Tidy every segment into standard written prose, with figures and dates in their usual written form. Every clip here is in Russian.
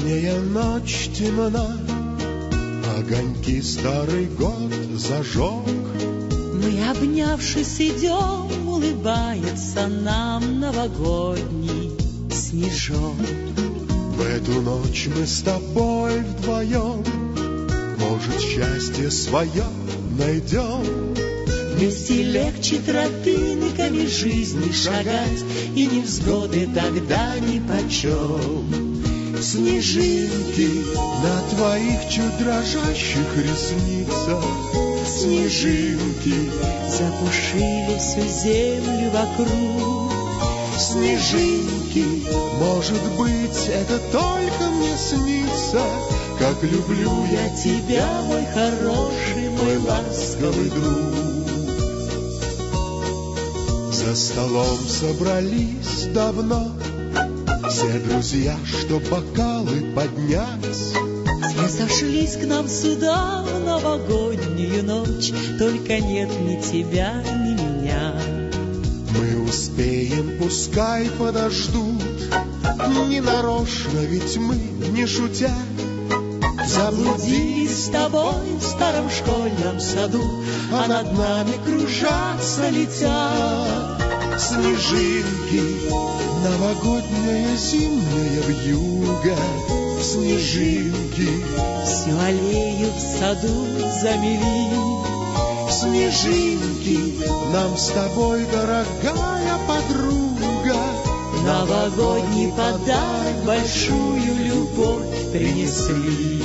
Летняя ночь темна, огоньки старый год зажег. Мы, обнявшись, идем, улыбается нам новогодний снежок. В эту ночь мы с тобой вдвоем, может, счастье свое найдем. Вместе легче тропинками жизни шагать, и невзгоды тогда нипочем. Снежинки на твоих чуть дрожащих ресницах, снежинки запушили всю землю вокруг. Снежинки, может быть, это только мне снится, как люблю я тебя, мой хороший, мой ласковый друг. За столом собрались давно все друзья, что бокалы поднять. Все сошлись к нам сюда в новогоднюю ночь, только нет ни тебя, ни меня. Мы успеем, пускай подождут, не нарочно, ведь мы, не шутя, заблудились с тобой в старом школьном саду, а над нами кружатся, летят снежинки, новогодняя зимняя вьюга. Снежинки всю аллею в саду замели. Снежинки нам с тобой, дорогая подруга, новогодний подарок, большую любовь принесли.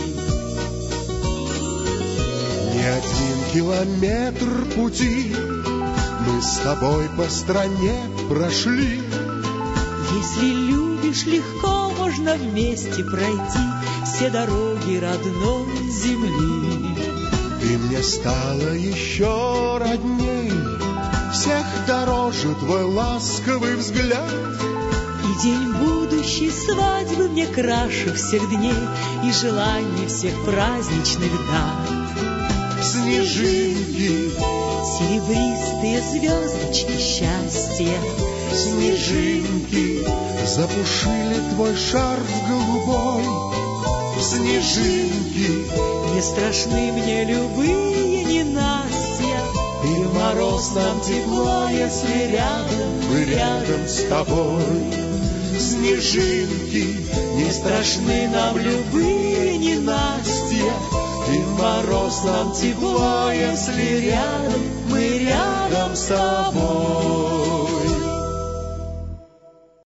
Не 1 километр пути мы с тобой по стране прошли. Если любишь, легко можно вместе пройти все дороги родной земли. Ты мне стала еще родней, всех дороже твой ласковый взгляд. И день будущей свадьбы мне краше всех дней и желаний всех праздничных дат. Снежинки, серебристые звездочки счастья. Снежинки запушили твой шарф голубой. Снежинки, не страшны мне любые ненастья, и в мороз нам тепло, если рядом, мы рядом с тобой. Снежинки, не страшны нам любые ненастья, и в мороз нам тепло, если рядом, мы рядом с тобой.